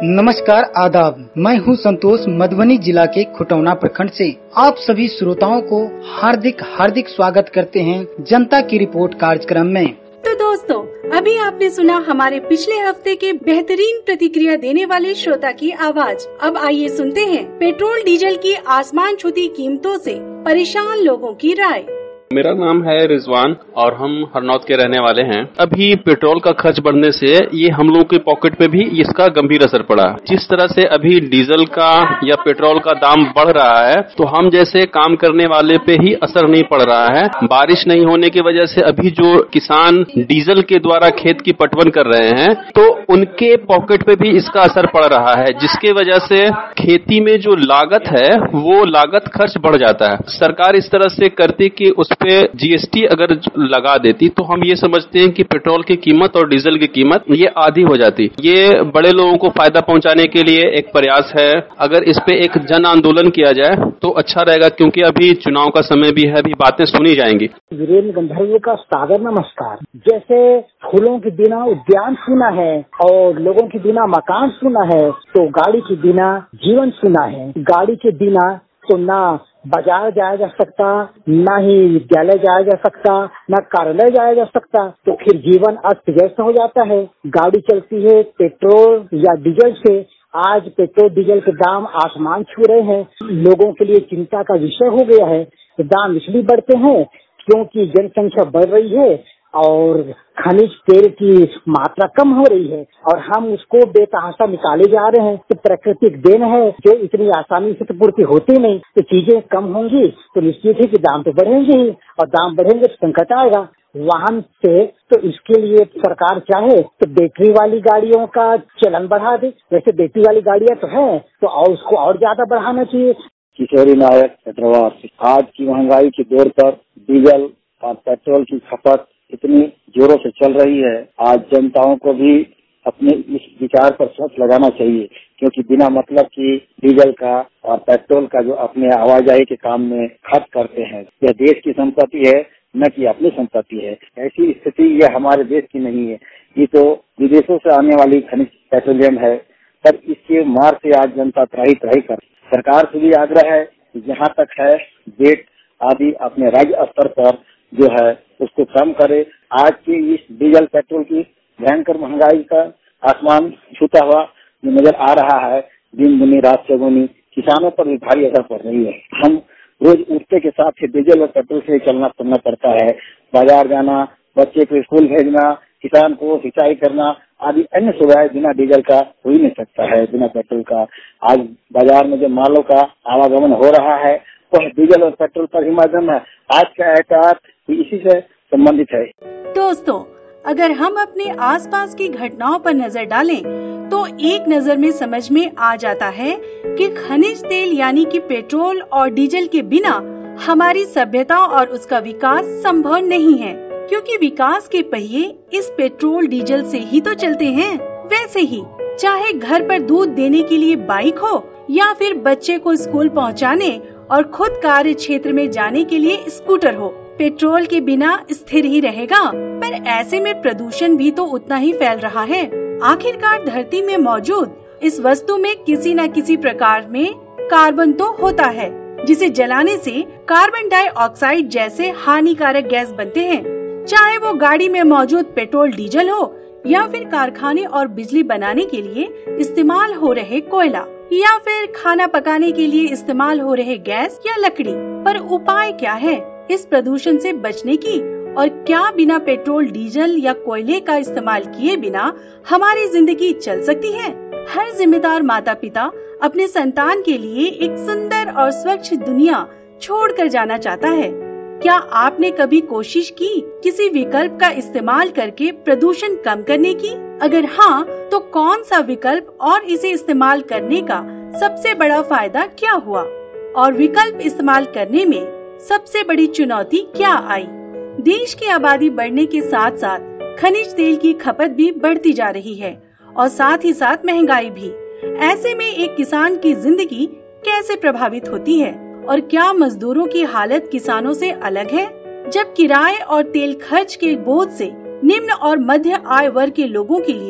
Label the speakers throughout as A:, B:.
A: नमस्कार, आदाब। मैं हूं संतोष, मधुबनी जिला के खुटौना प्रखंड से। आप सभी श्रोताओं को हार्दिक स्वागत करते हैं जनता की रिपोर्ट कार्यक्रम में।
B: तो दोस्तों, अभी आपने सुना हमारे पिछले हफ्ते के बेहतरीन प्रतिक्रिया देने वाले श्रोता की आवाज। अब आइए सुनते हैं पेट्रोल डीजल की आसमान छूती कीमतों से परेशान लोगों की राय।
C: मेरा नाम है रिजवान और हम हरनौत के रहने वाले हैं। अभी पेट्रोल का खर्च बढ़ने से ये हम लोगों के पॉकेट पे भी इसका गंभीर असर पड़ा। जिस तरह से अभी डीजल का या पेट्रोल का दाम बढ़ रहा है, तो हम जैसे काम करने वाले पे ही असर नहीं पड़ रहा है। बारिश नहीं होने की वजह से अभी जो किसान डीजल के द्वारा खेत की पटवन कर रहे हैं, तो उनके पॉकेट पे भी इसका असर पड़ रहा है, जिसके वजह से खेती में जो लागत है वो लागत खर्च बढ़ जाता है। सरकार इस तरह से करती कि उस पे जीएसटी अगर लगा देती तो हम ये समझते हैं कि पेट्रोल की कीमत और डीजल की कीमत ये आधी हो जाती। ये बड़े लोगों को फायदा पहुंचाने के लिए एक प्रयास है। अगर इस पे एक जन आंदोलन किया जाए तो अच्छा रहेगा, क्योंकि अभी चुनाव का समय भी है, अभी बातें सुनी जाएंगी।
D: वीरेंद्र गंधर्व का सागर नमस्कार। जैसे फूलों के बिना उद्यान सुना है और लोगों के बिना मकान सुना है, तो गाड़ी के बिना जीवन सुना है। गाड़ी के बिना तो ना बाजार जाया जा सकता, ना ही विद्यालय जाया जा सकता, ना कार्यालय जाया जा सकता, तो फिर जीवन अस्त व्यस्त हो जाता है। गाड़ी चलती है पेट्रोल या डीजल से। आज पेट्रोल डीजल के दाम आसमान छू रहे हैं। लोगों के लिए चिंता का विषय हो गया है। दाम इसलिए बढ़ते हैं क्योंकि जनसंख्या बढ़ रही है और खनिज तेल की मात्रा कम हो रही है और हम उसको बेतहाशा निकाले जा रहे हैं। तो प्राकृतिक देन है जो इतनी आसानी से तो पूर्ति होती नहीं। तो चीजें कम होंगी तो निश्चित है कि दाम तो बढ़ेंगे ही, और दाम बढ़ेंगे तो संकट आएगा वाहन से। तो इसके लिए सरकार चाहे तो बैटरी वाली गाड़ियों का चलन बढ़ा दे। वैसे बैटरी वाली गाड़ियां तो है, तो और उसको और ज्यादा बढ़ाना चाहिए।
E: किशोरी नायक हैदराबाद। आज की महंगाई के दौर पर डीजल और पेट्रोल की खपत इतनी जोरों से चल रही है। आज जनताओं को भी अपने इस विचार पर सोच लगाना चाहिए, क्योंकि बिना मतलब की डीजल का और पेट्रोल का जो अपने आवाजाही के काम में खर्च करते हैं, यह देश की संपत्ति है, न कि अपनी संपत्ति है। ऐसी स्थिति यह हमारे देश की नहीं है, ये तो विदेशों से आने वाली खनिज पेट्रोलियम है। पर इसके मार से आज जनता त्राही कर। सरकार से भी आग्रह है कि जहाँ तक है रेट आदि अपने राज्य स्तर पर जो है उसको कम करे। आज की इस डीजल पेट्रोल की भयंकर महंगाई का आसमान छूता हुआ जो नजर आ रहा है, दिन दुनी रात चौगुनी, किसानों पर भी भारी असर पड़ रही है। हम रोज उठते के साथ ही डीजल और पेट्रोल से चलना फिरना पड़ता है। बाजार जाना, बच्चे को स्कूल भेजना, किसान को सिंचाई करना आदि अन्य सुविधाएं बिना डीजल का हो ही नहीं सकता है, बिना पेट्रोल का। आज बाजार में जो मालों का आवागमन हो रहा है वह डीजल और पेट्रोल पर ही माध्यम है। आज का एहतियात इसी से संबंधित है।
B: दोस्तों, अगर हम अपने आसपास की घटनाओं पर नजर डालें तो एक नजर में समझ में आ जाता है कि खनिज तेल यानी कि पेट्रोल और डीजल के बिना हमारी सभ्यता और उसका विकास संभव नहीं है, क्योंकि विकास के पहिए इस पेट्रोल डीजल से ही तो चलते हैं। वैसे ही चाहे घर पर दूध देने के लिए बाइक हो या फिर बच्चे को स्कूल पहुंचाने और खुद कार्य क्षेत्र में जाने के लिए स्कूटर हो, पेट्रोल के बिना स्थिर ही रहेगा। पर ऐसे में प्रदूषण भी तो उतना ही फैल रहा है। आखिरकार धरती में मौजूद इस वस्तु में किसी न किसी प्रकार में कार्बन तो होता है, जिसे जलाने से कार्बन डाइऑक्साइड जैसे हानिकारक गैस बनते हैं। चाहे वो गाड़ी में मौजूद पेट्रोल डीजल हो या फिर कारखाने और बिजली बनाने के लिए इस्तेमाल हो रहे कोयला या फिर खाना पकाने के लिए इस्तेमाल हो रहे गैस या लकड़ी। पर उपाय क्या है इस प्रदूषण से बचने की, और क्या बिना पेट्रोल डीजल या कोयले का इस्तेमाल किए बिना हमारी जिंदगी चल सकती है? हर जिम्मेदार माता पिता अपने संतान के लिए एक सुंदर और स्वच्छ दुनिया छोड़कर जाना चाहता है। क्या आपने कभी कोशिश की किसी विकल्प का इस्तेमाल करके प्रदूषण कम करने की? अगर हाँ, तो कौन सा विकल्प और इसे इस्तेमाल करने का सबसे बड़ा फायदा क्या हुआ, और विकल्प इस्तेमाल करने में सबसे बड़ी चुनौती क्या आई? देश की आबादी बढ़ने के साथ साथ खनिज तेल की खपत भी बढ़ती जा रही है और साथ ही साथ महंगाई भी। ऐसे में एक किसान की जिंदगी कैसे प्रभावित होती है, और क्या मजदूरों की हालत किसानों से अलग है? जब किराए और तेल खर्च के बोझ से निम्न और मध्य आय वर्ग के लोगों के लिए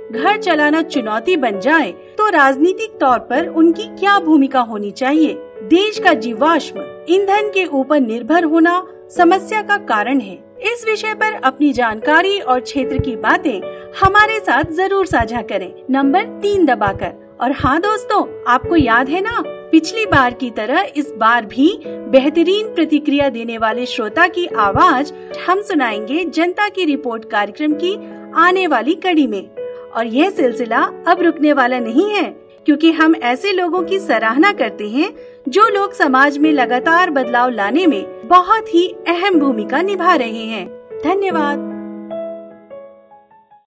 B: घर चलाना चुनौती बन जाए तो राजनीतिक तौर पर उनकी क्या भूमिका होनी चाहिए। देश का जीवाश्म ईंधन के ऊपर निर्भर होना समस्या का कारण है। इस विषय पर अपनी जानकारी और क्षेत्र की बातें हमारे साथ जरूर साझा करें, नंबर 3 दबाकर। और हाँ दोस्तों, आपको याद है ना, पिछली बार की तरह इस बार भी बेहतरीन प्रतिक्रिया देने वाले श्रोता की आवाज हम सुनाएंगे जनता की रिपोर्ट कार्यक्रम की आने वाली कड़ी में। और यह सिलसिला अब रुकने वाला नहीं है, क्योंकि हम ऐसे लोगों की सराहना करते हैं जो लोग समाज में लगातार बदलाव लाने में बहुत ही अहम भूमिका निभा रहे हैं। धन्यवाद।